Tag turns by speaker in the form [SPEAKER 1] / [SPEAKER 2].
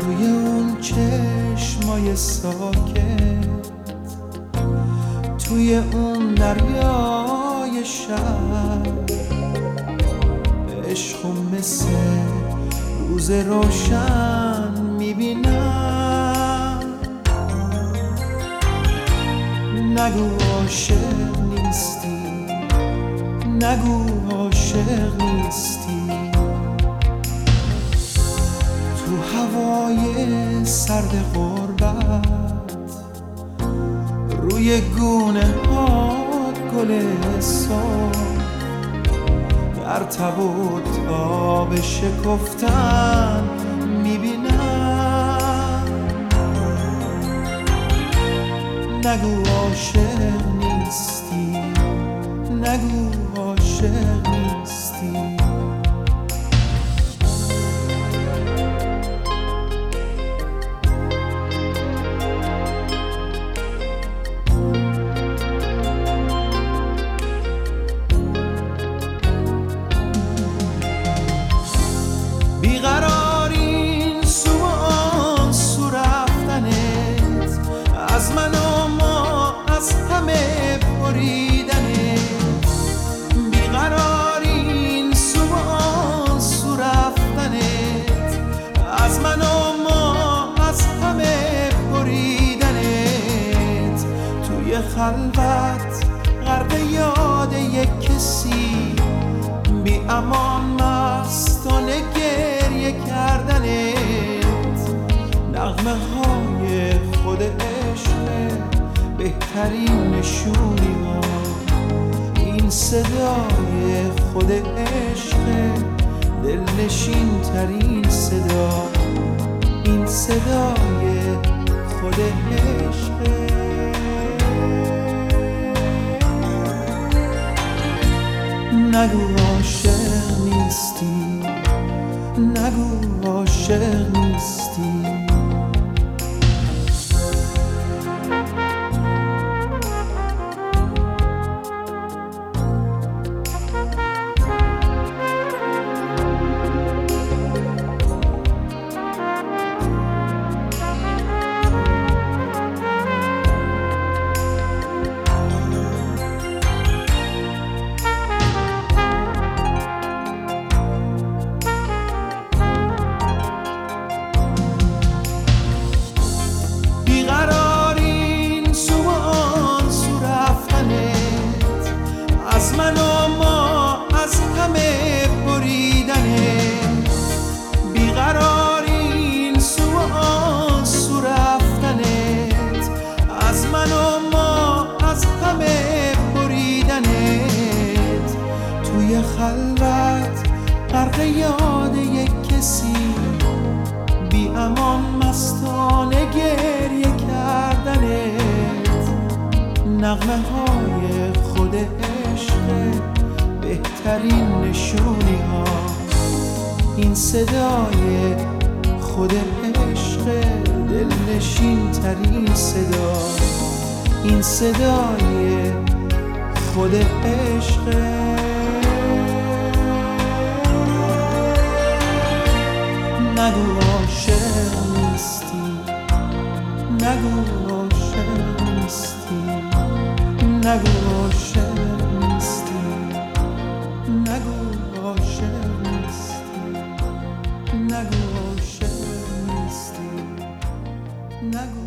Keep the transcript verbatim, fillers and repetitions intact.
[SPEAKER 1] توی اون چشمای ساکت، توی اون دریای شب، عشقو مثل روز روشن میبینم. نگو عاشق نیستی، نگو عاشق نیستی. تو هوای سرد غربت، روی گونه هات گل صبح، در تب و تاب شکفتن میبینم. نگو عاشق نیستی، نگو عاشق نیستی. بیقرارین سو آن سو رفتنت، از من و ما از همه بریدنت. بیقرارین سو آن سو رفتنت، از من و ما از همه بریدنت. توی خلوت غرق یاد یک کسی، بی امان مستانه گریه کردنت. نغمه های خود عشق بهترین نشونی ها، این صدای خود عشق دلنشین ترین صدا، این صدای خود عشق. نگو عاشق نیستی، نگو عاشق نیستی. از من و ما از همه بریدنت. بیقرارین سو آن سو رفتنت، از من و ما از همه بریدنت. توی خلوت غرق یاد یک کسی، بی امان مستانه گریه کردنت. نغمه های خود عشق بهترین نشونی ها، این صدای خود عشق دلنشین ترین صدا، این صدای خود عشق. نگو عاشق نیستی، نگو عاشق نیستی. نگو عاشق نیستی، نگو عاشق نیستی. نگو عاشق نیستی، نگو